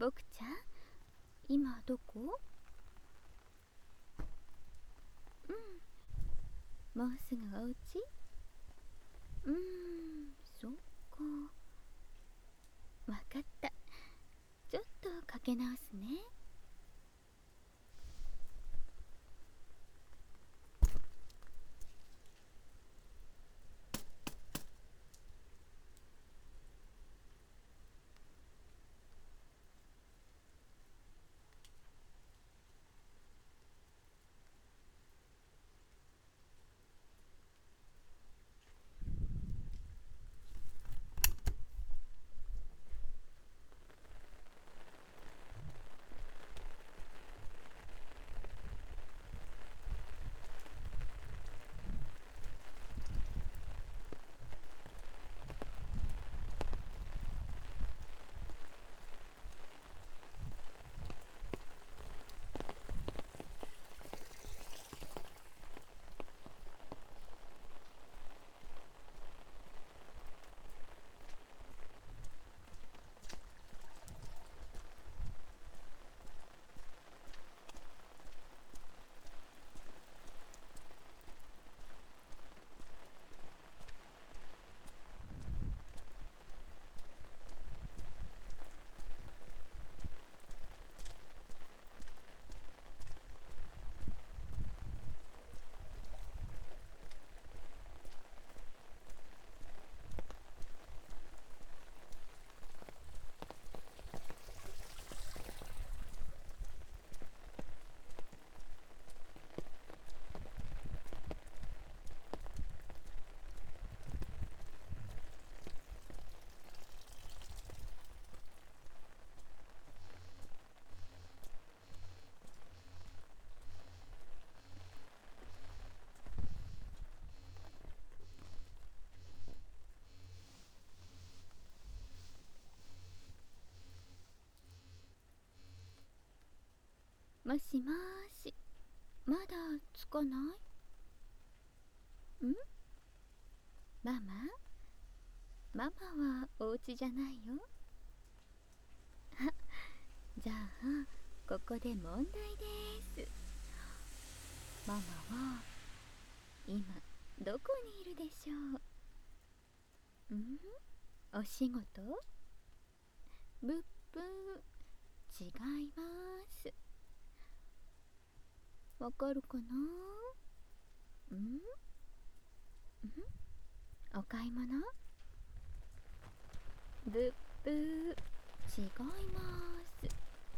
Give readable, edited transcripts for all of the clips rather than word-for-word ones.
僕ちゃん、今どこ？もうすぐお家？そっか。わかった。ちょっとかけ直すね。もしもーし、まだつかない？ママママはお家じゃないよ。じゃあ、ここで問題です。ママは今どこにいるでしょう？お仕事？ぶっぶー、違います。わかるかな？お買い物？ぶっぶー、違います。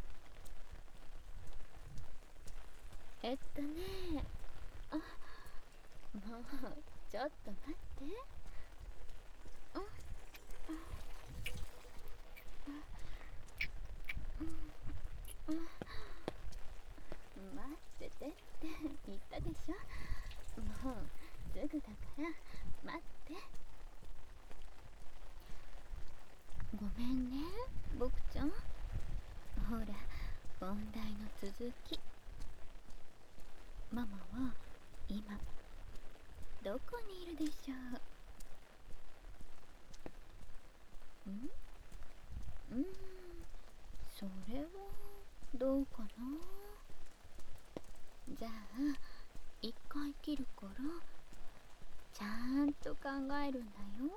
あ、もうちょっと待って。あ、待っててって言ったでしょ。もうすぐだから待って。ごめんね、僕ちゃん。ほら、問題の続き。ママは今どこにいるでしょう？それはどうかな。じゃあ一回切るからちゃんと考えるんだよ。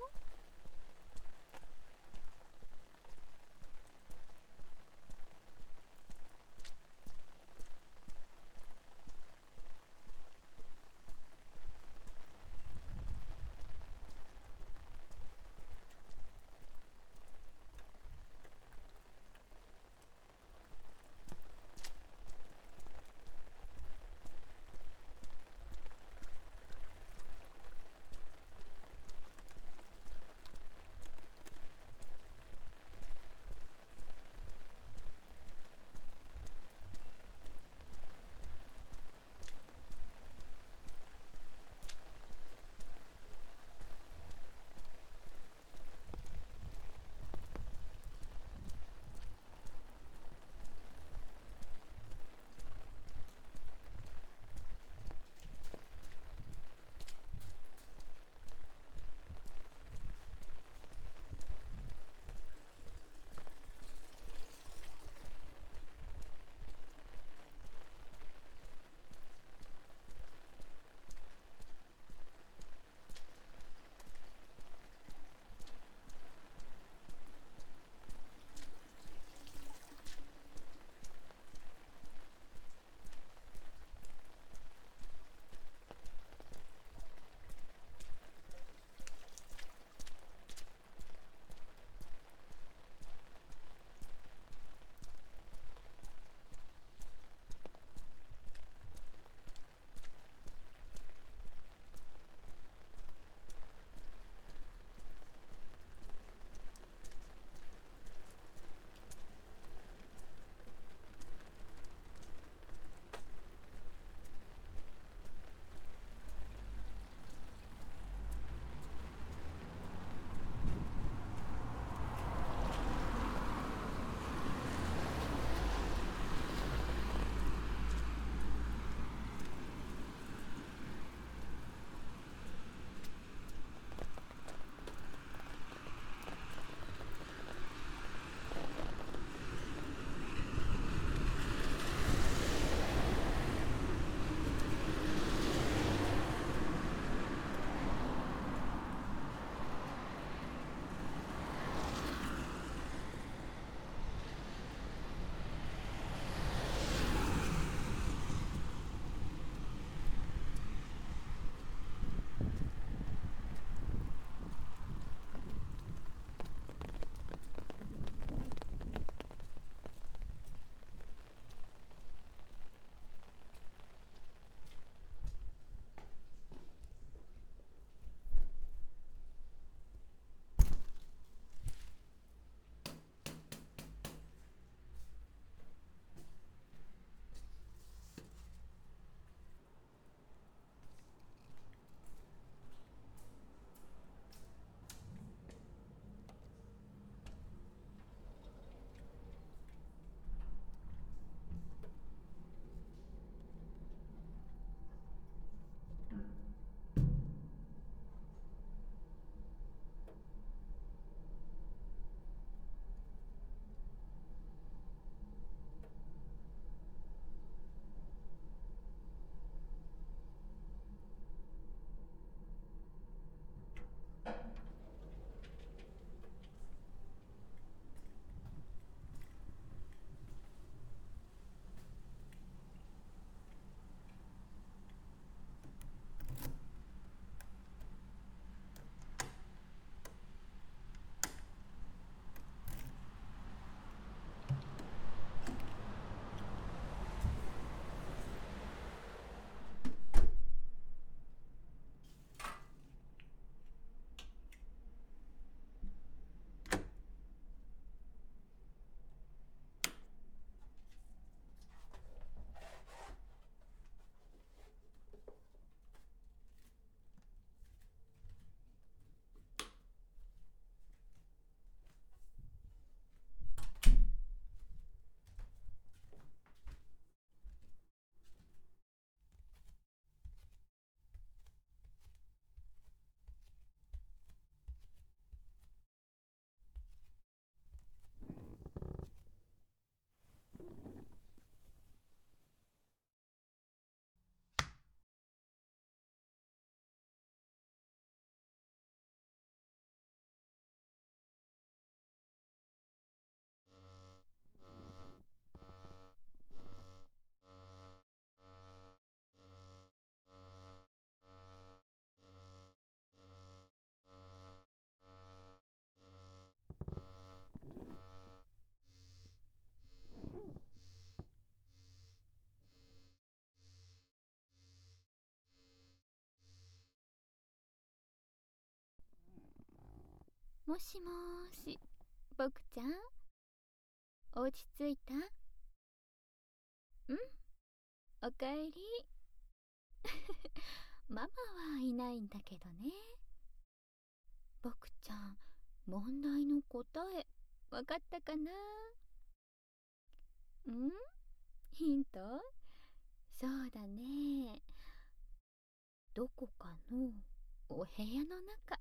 もしもーし、僕ちゃん、落ち着いた？おかえり。ママはいないんだけどね。僕ちゃん、問題の答え、わかったかな？ヒント？そうだね。どこかのお部屋の中。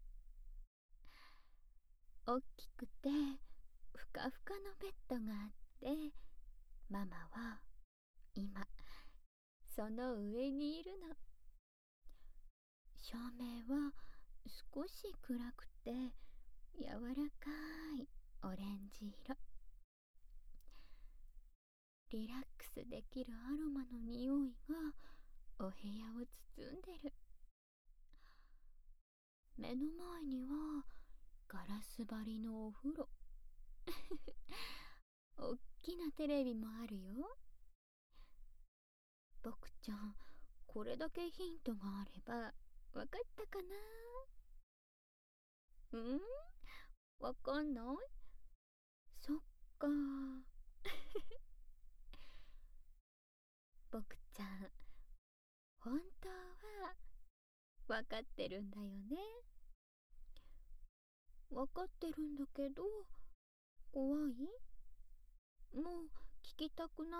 おっきくてふかふかのベッドがあって、ママは今その上にいるの。照明は少し暗くて柔らかいオレンジ色。リラックスできるアロマの匂いがお部屋を包んでる。目の前にはガラス張りのお風呂。おっきなテレビもあるよ。僕ちゃん、これだけヒントがあればわかったかな？わかんない？そっか。僕ちゃん、本当はわかってるんだよね。わかってるんだけど、怖い？もう聞きたくない？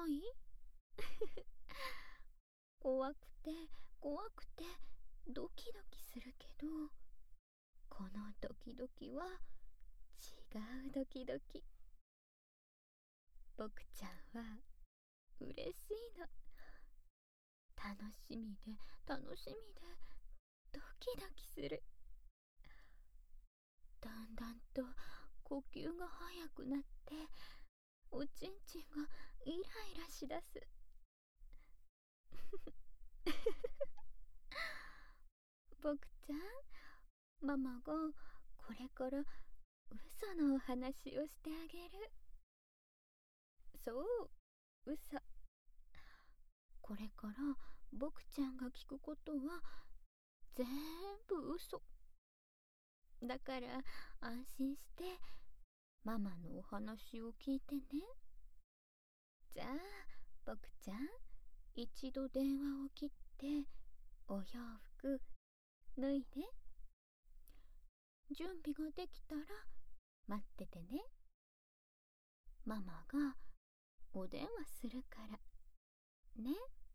怖くて怖くてドキドキするけど、このドキドキは違うドキドキ。僕ちゃんは嬉しいの。楽しみで楽しみでドキドキする。だんだんと呼吸が速くなって、おちんちんがイライラしだす。僕ちゃん、ママがこれから嘘のお話をしてあげる。そう、嘘。これから僕ちゃんが聞くことは全部嘘。だから安心してママのお話を聞いてね。じゃあ僕ちゃん、一度電話を切ってお洋服脱いで。準備ができたら待っててね。ママがお電話するからね。